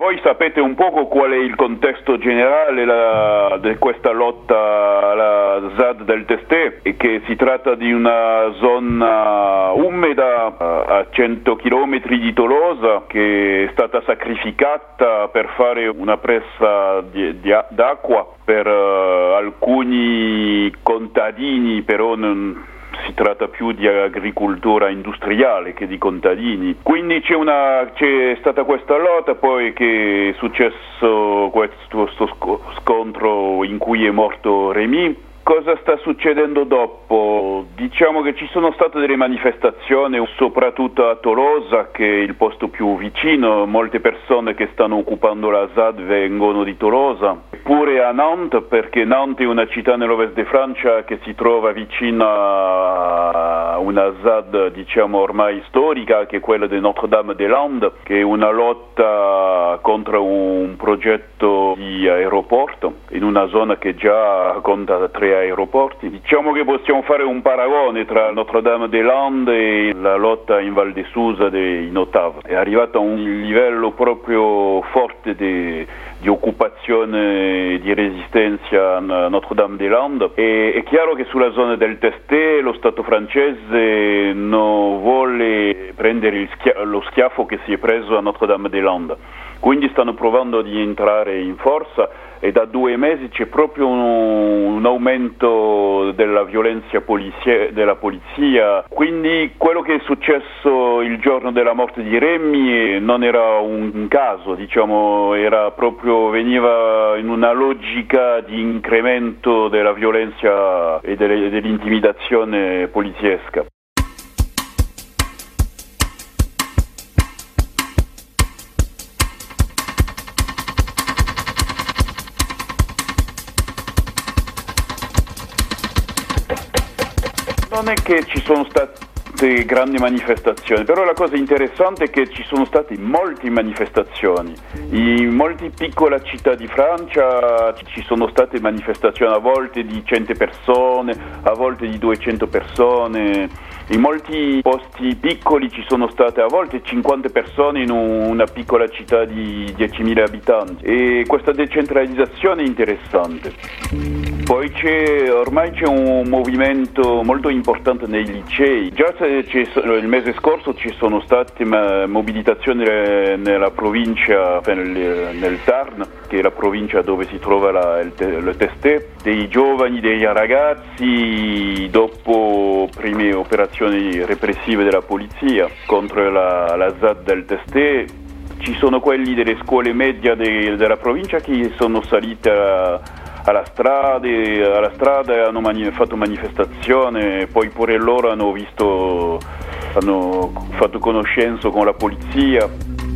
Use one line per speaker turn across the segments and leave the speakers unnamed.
Voi sapete un poco qual è il contesto generale di questa lotta alla ZAD del Testè, e che si tratta di una zona umida a 100 km di Tolosa che è stata sacrificata per fare una presa d'acqua per alcuni contadini, però non si tratta più di agricoltura industriale che di contadini. Quindi c'è stata questa lotta, poi che è successo questo scontro in cui è morto Rémy. Cosa sta succedendo dopo? Diciamo che ci sono state delle manifestazioni, soprattutto a Tolosa, che è il posto più vicino. Molte persone che stanno occupando la ZAD vengono di Tolosa. Pure a Nantes, perché Nantes è una città nell'ovest di Francia che si trova vicina a una ZAD, diciamo, ormai storica, che è quella di Notre-Dame-des-Landes, che è una lotta contro un progetto di aeroporto in una zona che già conta 3 aeroporti. Diciamo che possiamo fare un paragone tra Notre-Dame-des-Landes e la lotta in Val di Susa in Ottave. È arrivato a un livello proprio forte di occupazione, di resistenza a Notre-Dame-des-Landes. E è chiaro che sulla zona del Testè lo Stato francese non vuole prendere lo schiaffo che si è preso a Notre-Dame-des-Landes. Quindi stanno provando di entrare in forza, e da 2 mesi c'è proprio un aumento della violenza della polizia. Quindi quello che è successo il giorno della morte di Rémy non era un caso, diciamo, veniva in una logica di incremento della violenza e dell'intimidazione poliziesca. Non è che ci sono state grandi manifestazioni, però la cosa interessante è che ci sono state molte manifestazioni. In molte piccole città di Francia ci sono state manifestazioni, a volte di 100 persone, a volte di 200 persone. In molti posti piccoli ci sono state a volte 50 persone in una piccola città di 10.000 abitanti, e questa decentralizzazione è interessante. Poi ormai c'è un movimento molto importante nei licei. Già il mese scorso ci sono state mobilitazioni nella provincia, nel Tarn, che è la provincia dove si trova il Testè, dei giovani, dei ragazzi, dopo prime operazioni repressive della polizia contro la ZAD del Testè. Ci sono quelli delle scuole medie della provincia che sono salite alla strada e hanno fatto manifestazione, poi pure loro hanno fatto conoscenza con la polizia.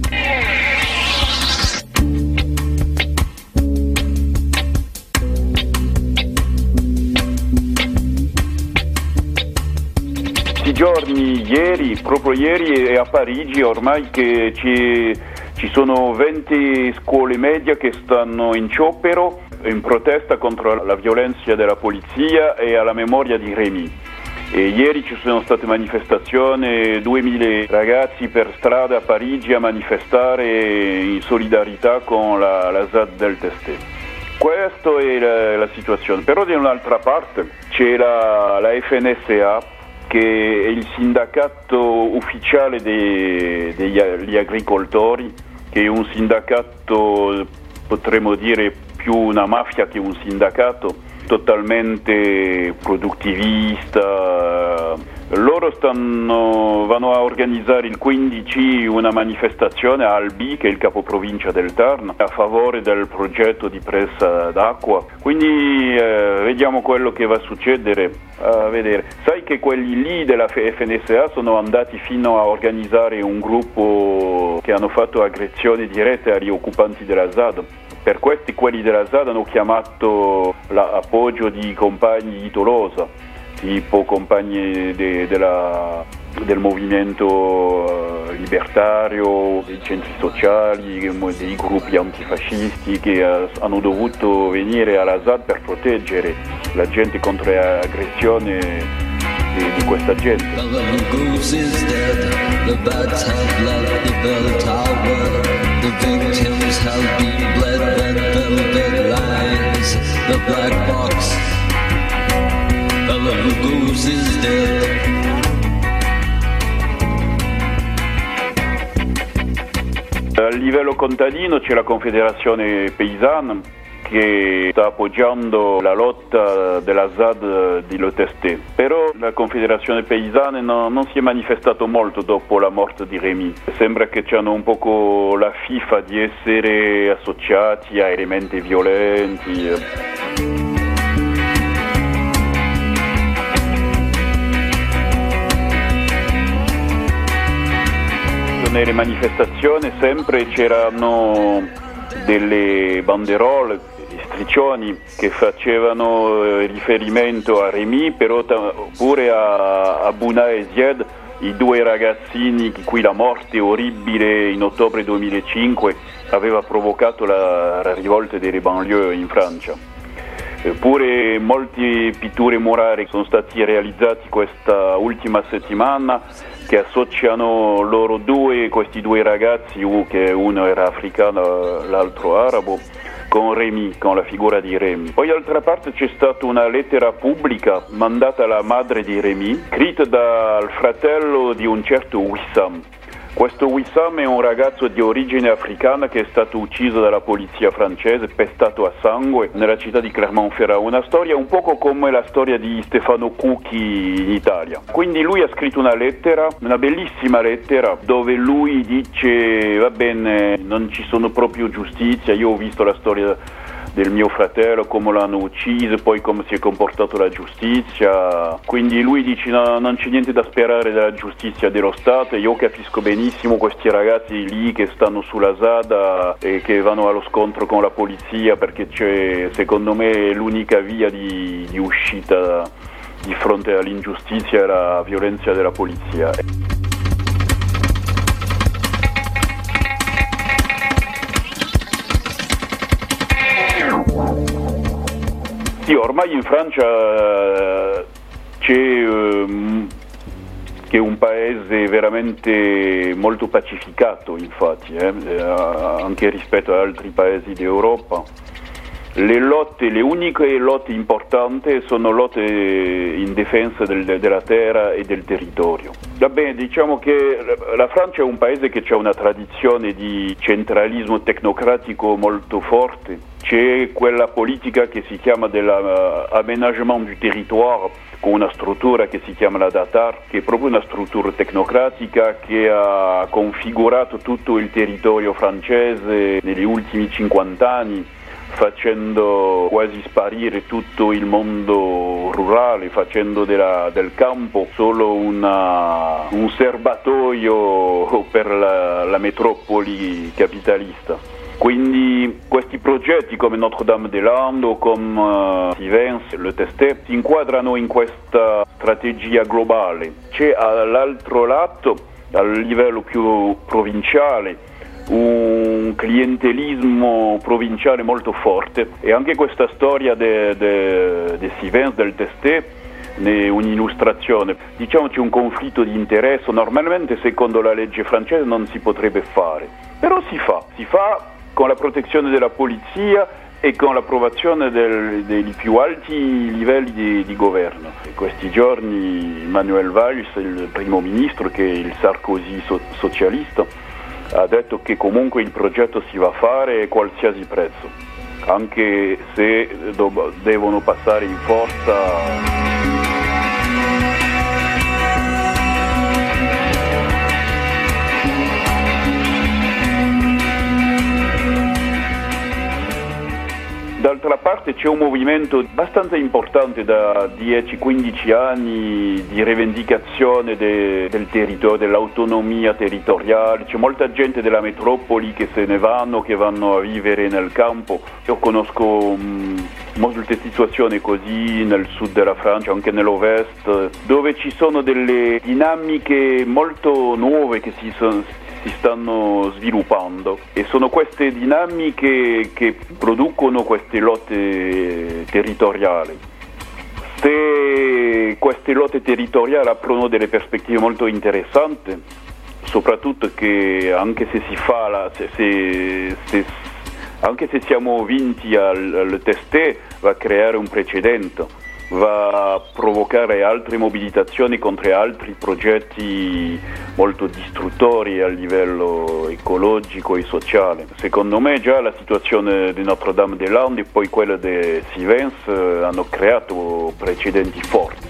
Proprio ieri è a Parigi ormai che ci sono 20 scuole medie che stanno in sciopero in protesta contro la violenza della polizia e alla memoria di Rémy. E ieri ci sono state manifestazioni, 2000 ragazzi per strada a Parigi a manifestare in solidarietà con la ZAD del Testè. Questa è la situazione. Però da un'altra parte c'è la FNSA, che è il sindacato ufficiale degli agricoltori, che è un sindacato, potremmo dire, più una mafia che un sindacato, totalmente produttivista. Loro vanno a organizzare il 15 una manifestazione a Albi, che è il capoprovincia del Tarn, a favore del progetto di presa d'acqua. Quindi vediamo quello che va a succedere, a vedere. Sai che quelli lì della FNSA sono andati fino a organizzare un gruppo che hanno fatto aggressioni dirette agli occupanti della ZAD. Per questi, quelli della ZAD hanno chiamato l'appoggio di compagni di Tolosa, tipo compagni del movimento libertario, dei centri sociali, dei gruppi antifascisti che hanno dovuto venire alla ZAD per proteggere la gente contro le aggressioni di questa gente. The bats have left the bell tower, the victims
The black box, fellow who goes is dead.
A livello contadino c'è la Confederazione Paysanne che sta appoggiando la lotta della ZAD di Le Testé, però la Confederazione Paysanne non si è manifestato molto dopo la morte di Rémy. Sembra che c'hanno un poco la fifa di essere associati a elementi violenti. Nelle manifestazioni sempre c'erano delle banderole, striscioni che facevano riferimento a Rémy, però pure a Bouna e Zied, i due ragazzini di cui la morte orribile in ottobre 2005 aveva provocato la rivolta delle banlieue in Francia. Eppure molte pitture murali sono stati realizzati questa ultima settimana che associano questi due ragazzi, che uno era africano, l'altro arabo, con Rémy, con la figura di Rémy. Poi d'altra parte c'è stata una lettera pubblica mandata alla madre di Rémy, scritta dal fratello di un certo Wissam. Questo Wissam è un ragazzo di origine africana che è stato ucciso dalla polizia francese, pestato a sangue nella città di Clermont-Ferrand. Una storia un poco come la storia di Stefano Cucchi in Italia. Quindi lui ha scritto una lettera, una bellissima lettera, dove lui dice: va bene, non ci sono proprio giustizia, io ho visto la storia del mio fratello, come l'hanno ucciso, poi come si è comportato la giustizia. Quindi lui dice: no, non c'è niente da sperare dalla giustizia dello Stato. Io capisco benissimo questi ragazzi lì che stanno sulla Zada e che vanno allo scontro con la polizia, perché c'è, secondo me, l'unica via di uscita di fronte all'ingiustizia e alla violenza della polizia. Sì, ormai in Francia c'è che è un paese veramente molto pacificato, infatti, anche rispetto ad altri paesi d'Europa. Le uniche lotte importanti sono lotte in difesa della terra e del territorio. Vabbè, diciamo che la Francia è un paese che ha una tradizione di centralismo tecnocratico molto forte. C'è quella politica che si chiama dell'aménagement du territoire, con una struttura che si chiama la DATAR, che è proprio una struttura tecnocratica che ha configurato tutto il territorio francese negli ultimi 50 anni, facendo quasi sparire tutto il mondo rurale, facendo del campo solo un serbatoio per la metropoli capitalista. Quindi questi progetti come Notre-Dame-des-Landes o come Sivens, Le Testé si inquadrano in questa strategia globale. C'è all'altro lato, a livello più provinciale, un clientelismo provinciale molto forte, e anche questa storia di Sivens, del Testé, è un'illustrazione. Diciamo c'è un conflitto di interesse, normalmente secondo la legge francese non si potrebbe fare, però si fa con la protezione della polizia e con l'approvazione dei più alti livelli di governo. In questi giorni Manuel Valls, il primo ministro, che è il Sarkozy socialista, ha detto che comunque il progetto si va a fare a qualsiasi prezzo, anche se devono passare in forza. D'altra parte c'è un movimento abbastanza importante da 10-15 anni di rivendicazione del territorio, dell'autonomia territoriale. C'è molta gente della metropoli che se ne vanno, che vanno a vivere nel campo. Io conosco molte situazioni così nel sud della Francia, anche nell'ovest, dove ci sono delle dinamiche molto nuove che si stanno sviluppando, e sono queste dinamiche che producono queste lotte territoriali. Se queste lotte territoriali aprono delle prospettive molto interessanti, soprattutto che anche se si fa Anche se siamo vinti al test, va a creare un precedente, va a provocare altre mobilitazioni contro altri progetti molto distruttori a livello ecologico e sociale. Secondo me già la situazione di Notre-Dame-des-Landes e poi quella di Sivens hanno creato precedenti forti.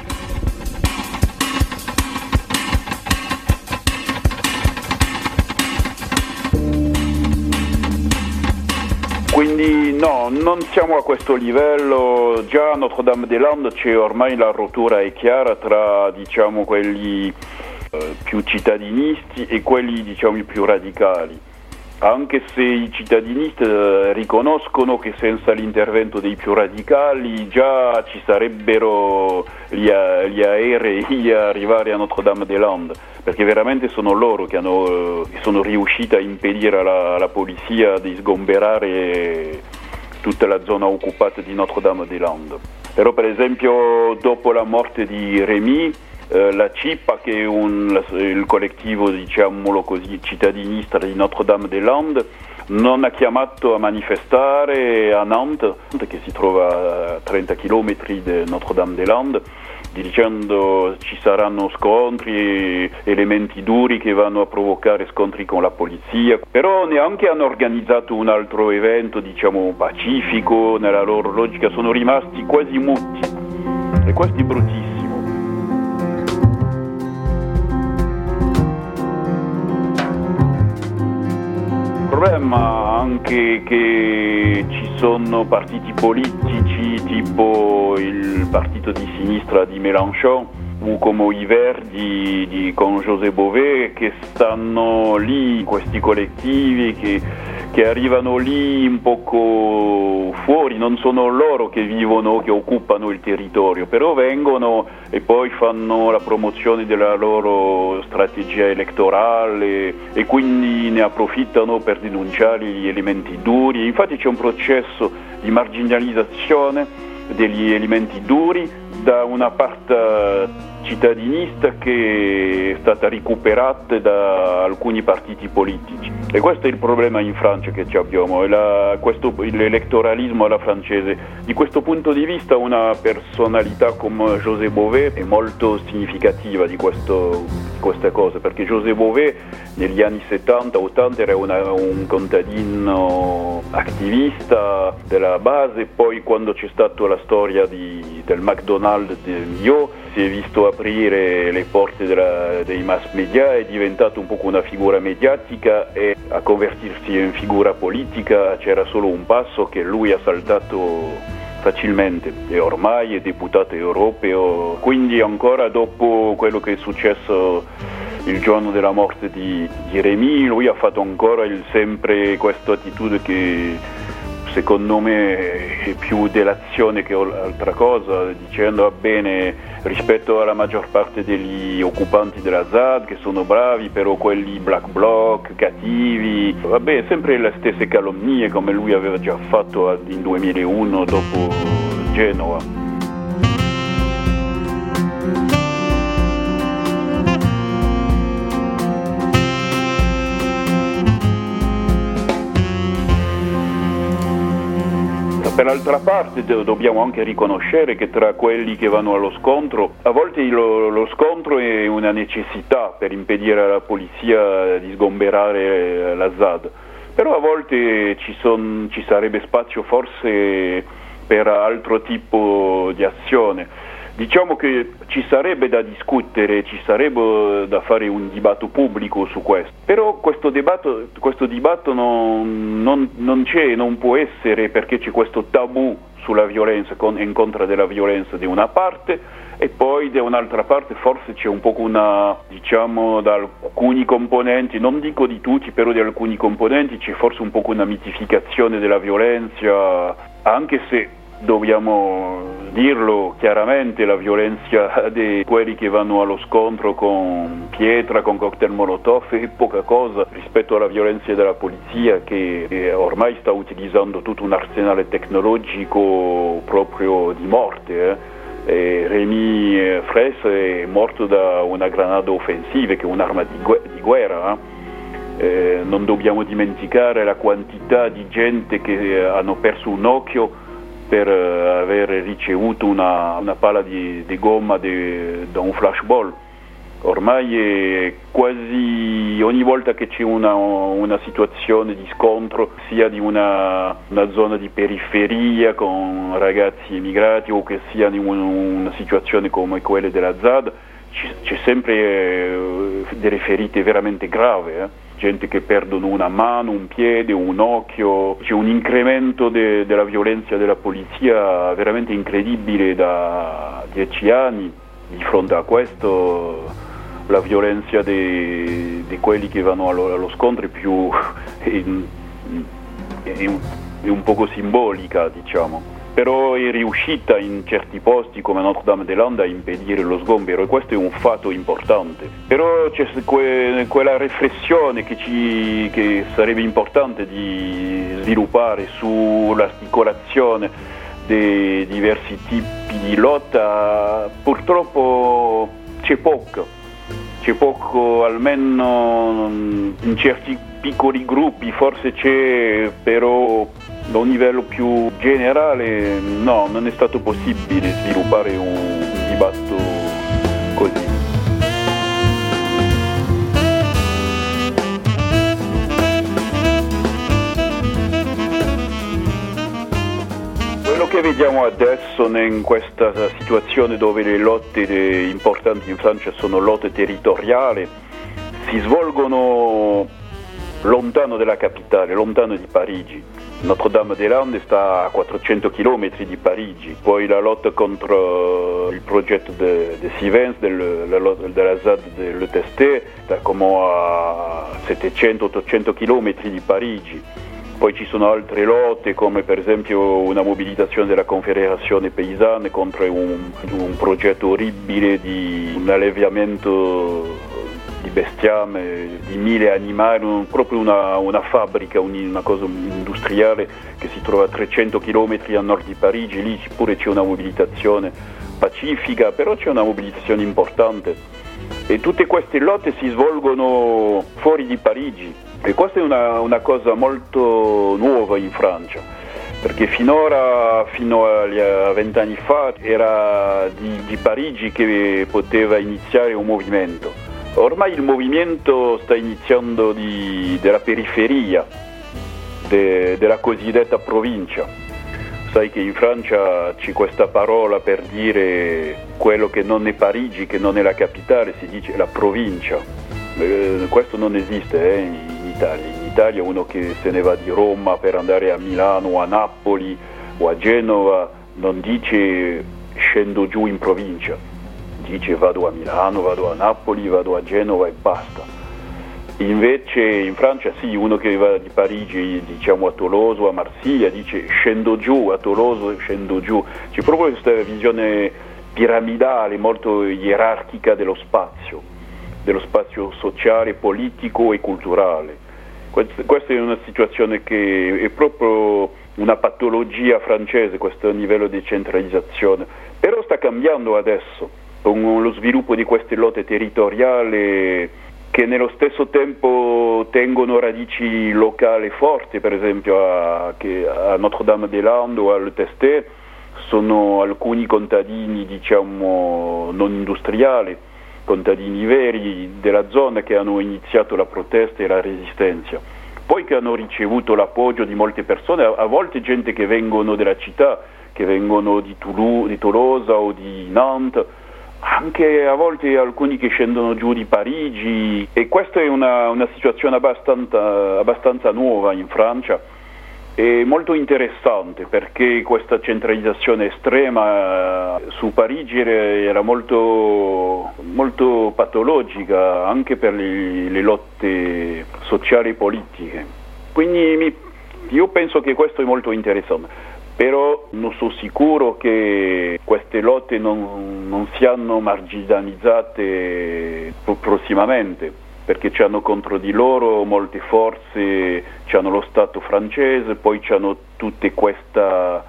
Quindi no, non siamo a questo livello, già a Notre-Dame-des-Landes c'è ormai la rottura è chiara tra quelli più cittadinisti e quelli i più radicali, anche se i cittadinisti riconoscono che senza l'intervento dei più radicali già ci sarebbero gli aerei a arrivare a Notre-Dame-des-Landes, perché veramente sono loro che sono riusciti a impedire alla polizia di sgomberare tutta la zona occupata di Notre-Dame-des-Landes. Però per esempio dopo la morte di Rémy, la CIPA, che è il collettivo cittadinista di Notre-Dame-des-Landes, non ha chiamato a manifestare a Nantes, che si trova a 30 km da Notre-Dame-des-Landes, dicendo ci saranno scontri, elementi duri che vanno a provocare scontri con la polizia. Però neanche hanno organizzato un altro evento, pacifico, nella loro logica, sono rimasti quasi muti. E questo è bruttissimo. Il problema anche che ci sono partiti politici tipo il partito di sinistra di Mélenchon o come i Verdi con José Bové, che stanno lì, questi collettivi che arrivano lì un poco fuori, non sono loro che vivono, che occupano il territorio, però vengono e poi fanno la promozione della loro strategia elettorale e quindi ne approfittano per denunciare gli elementi duri. Infatti c'è un processo di marginalizzazione degli elementi duri da una parte cittadinista che è stata recuperata da alcuni partiti politici, e questo è il problema in Francia che abbiamo, l'elettoralismo alla francese. Di questo punto di vista una personalità come José Bové è molto significativa di questa cosa, perché José Bové negli anni 70-80 era un contadino attivista della base, poi quando c'è stata la storia del McDonald's di Millau si è visto aprire le porte dei mass media, è diventato un po' una figura mediatica, e a convertirsi in figura politica c'era solo un passo che lui ha saltato facilmente, e ormai è deputato europeo. Quindi ancora dopo quello che è successo il giorno della morte di Rémy, lui ha fatto ancora sempre questa attitudine che secondo me è più delazione che altra cosa, dicendo va bene rispetto alla maggior parte degli occupanti della ZAD che sono bravi, però quelli black bloc, cattivi, vabbè, sempre le stesse calunnie come lui aveva già fatto in 2001 dopo Genova. Per l'altra parte dobbiamo anche riconoscere che tra quelli che vanno allo scontro, a volte lo scontro è una necessità per impedire alla polizia di sgomberare la ZAD, però a volte ci sarebbe spazio forse per altro tipo di azione. Diciamo che ci sarebbe da discutere, ci sarebbe da fare un dibattito pubblico su questo, però questo dibattito non c'è, non può essere, perché c'è questo tabù sulla violenza, in contro della violenza di una parte, e poi da un'altra parte forse c'è un po' da alcuni componenti, non dico di tutti, però di alcuni componenti c'è forse un po' una mitificazione della violenza, anche se dobbiamo dirlo chiaramente, la violenza di quelli che vanno allo scontro con pietra, con cocktail molotov è poca cosa rispetto alla violenza della polizia, che ormai sta utilizzando tutto un arsenale tecnologico proprio di morte. Rémy Fraisse è morto da una granata offensiva, che è un'arma di guerra. Non dobbiamo dimenticare la quantità di gente che hanno perso un occhio per aver ricevuto una palla di gomma da un flashball. Ormai è quasi ogni volta che c'è una situazione di scontro, sia di una zona di periferia con ragazzi emigrati o che sia in una situazione come quella della ZAD, c'è sempre delle ferite veramente gravi. Gente che perdono una mano, un piede, un occhio. C'è un incremento della violenza della polizia veramente incredibile da 10 anni. Di fronte a questo la violenza di quelli che vanno allo scontro è un poco simbolica, diciamo. Però è riuscita in certi posti come Notre-Dame-des-Landes a impedire lo sgombero, e questo è un fatto importante. Però c'è quella riflessione che sarebbe importante di sviluppare sull'articolazione dei diversi tipi di lotta. Purtroppo c'è poco, almeno in certi piccoli gruppi forse c'è, però a un livello più generale no, non è stato possibile sviluppare un dibattito così. Quello che vediamo adesso in questa situazione dove le lotte importanti in Francia sono lotte territoriali, si svolgono lontano dalla capitale, lontano di Parigi. Notre-Dame-des-Landes sta a 400 km di Parigi, poi la lotta contro il progetto di Sivens, della ZAD del Testé, sta come a 700-800 km di Parigi. Poi ci sono altre lotte, come per esempio una mobilitazione della Confederazione Paesane contro un progetto orribile di un alleviamento di bestiame, di 1000 animali, proprio una fabbrica, una cosa industriale che si trova a 300 km a nord di Parigi. Lì pure c'è una mobilitazione pacifica, però c'è una mobilitazione importante. E tutte queste lotte si svolgono fuori di Parigi, e questa è una cosa molto nuova in Francia, perché fino a 20 anni fa era di Parigi che poteva iniziare un movimento. Ormai il movimento sta iniziando della periferia, della cosiddetta provincia. Sai che in Francia c'è questa parola per dire quello che non è Parigi, che non è la capitale, si dice la provincia. Questo non esiste in Italia. In Italia uno che se ne va di Roma per andare a Milano o a Napoli o a Genova non dice scendo giù in provincia, dice vado a Milano, vado a Napoli, vado a Genova e basta. Invece in Francia sì, uno che va di Parigi, diciamo a Tolosa o a Marsiglia, dice scendo giù, a Tolosa scendo giù. C'è proprio questa visione piramidale, molto gerarchica dello spazio sociale, politico e culturale. Questa è una situazione che è proprio una patologia francese, questo livello di centralizzazione. Però sta cambiando adesso, con lo sviluppo di queste lotte territoriali che nello stesso tempo tengono radici locali forti. Per esempio a Notre-Dame-des-Landes o al Testé sono alcuni contadini, diciamo, non industriali, contadini veri della zona, che hanno iniziato la protesta e la resistenza, poi che hanno ricevuto l'appoggio di molte persone, a volte gente che vengono della città, che vengono di Tolosa o di Nantes, anche a volte alcuni che scendono giù di Parigi. E questa è una situazione abbastanza nuova in Francia, e molto interessante, perché questa centralizzazione estrema su Parigi era molto, molto patologica anche per le lotte sociali e politiche. Quindi io penso che questo è molto interessante, però non sono sicuro che queste lotte non siano marginalizzate prossimamente, perché c'hanno contro di loro molte forze, c'hanno lo Stato francese, poi c'hanno tutta questa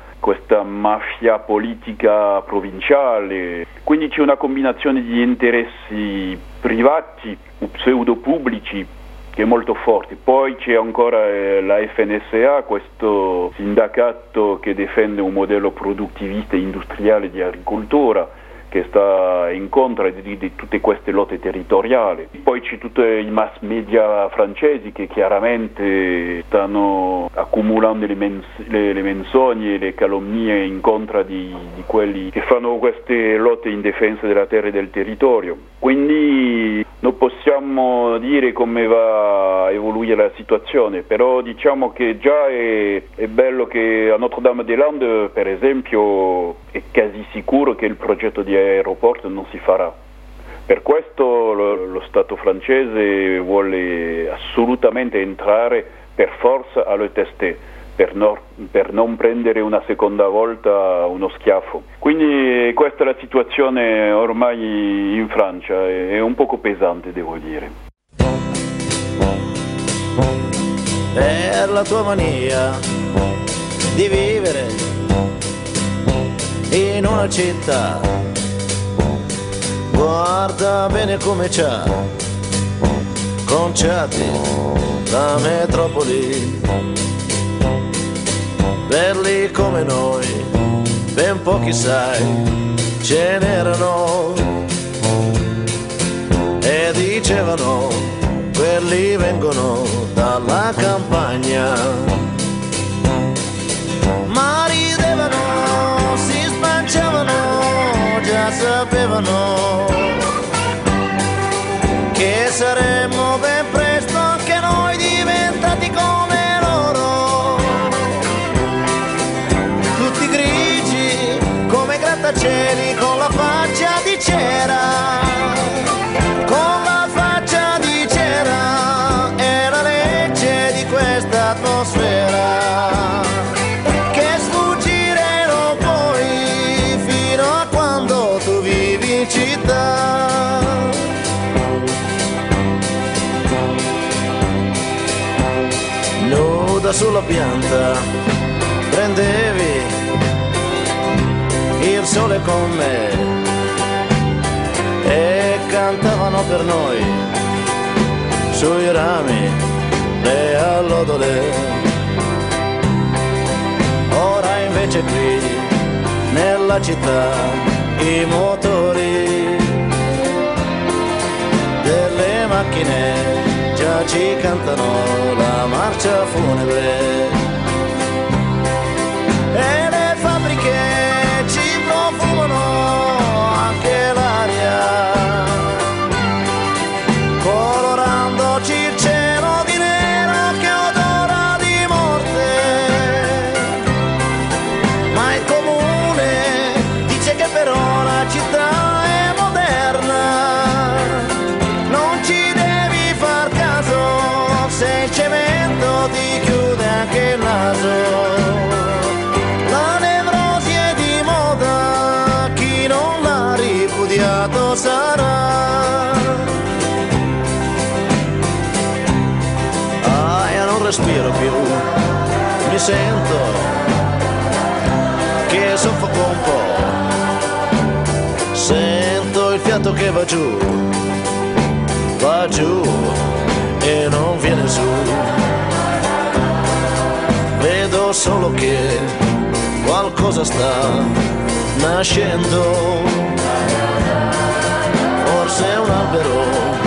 mafia politica provinciale, quindi c'è una combinazione di interessi privati o pseudo pubblici che è molto forte. Poi c'è ancora la FNSA, questo sindacato che difende un modello produttivista e industriale di agricoltura, che sta in contra di tutte queste lotte territoriali. Poi c'è tutti i mass media francesi che chiaramente stanno accumulando le menzogne e le calunnie in contra di quelli che fanno queste lotte in difesa della terra e del territorio. Quindi non possiamo dire come va a evoluire la situazione, però diciamo che già è bello che a Notre-Dame-des-Landes, per esempio, è quasi sicuro che il progetto di aeroporto non si farà. Per questo lo Stato francese vuole assolutamente entrare per forza all'ETST, per non prendere una seconda volta uno schiaffo. Quindi questa è la situazione ormai in Francia, è un poco pesante, devo dire.
Per la tua mania di vivere in una città, guarda bene come c'ha conciati la metropoli. Belli come noi, ben pochi sai, ce n'erano e dicevano, quelli vengono dalla campagna. Ma ridevano, si spanciavano, già sapevano che saremmo ben presto anche noi diventati come loro, tutti grigi come grattacieli con la faccia di cera, con la faccia di cera, è la legge di questa atmosfera che sfuggire non puoi fino a quando tu vivi in città. Nuda sulla pianta prendevi il sole con me e cantavano per noi sui rami le allodole. Ora invece qui nella città i motori delle macchine già ci cantano la marcia funebre e le fabbriche ci profumano anche l'aria, colorandoci il cielo di nero che odora di morte. Ma il comune dice che però la città è moderna, non ci devi far caso se il cemento ti chiude anche il naso. La nevrosi è di moda, chi non l'ha ripudiato sarà. Io non respiro più, mi sento che soffoco un po', sento il fiato che va giù e non viene su. Vedo solo che qualcosa sta nascendo, forse è un albero